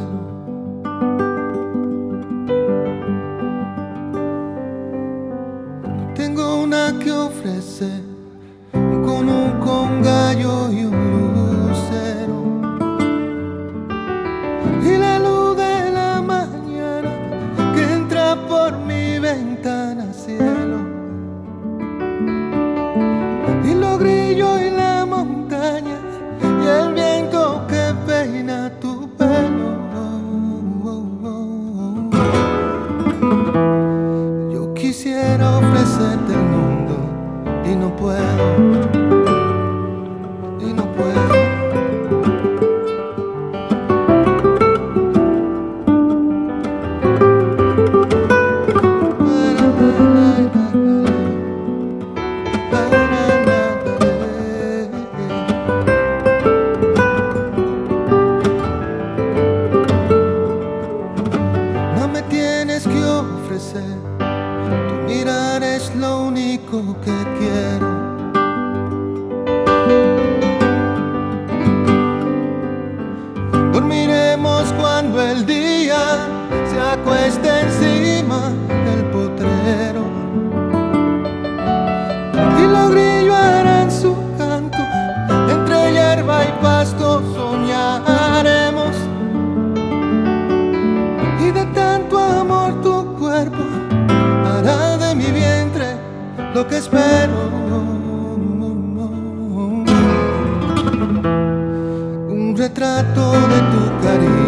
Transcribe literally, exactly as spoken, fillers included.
Tengo una que ofrecer, con un congallo y un lucero, y la luz de la mañana que entra por mi ventana, cielo, y los grillos y la montaña y el viento que peina tu pelo. Yo quisiera ofrecerte el mundo y no puedo, y no puedo. No me tienes que ofrecer, tu mirar es lo único que quiero. Dormiremos cuando el día se acueste encima del potrero, y los grillos harán su canto, entre hierba y pasto soñaremos, y de tanto amor tu cuerpo hará de mi vientre lo que espero. Un retrato de tu cariño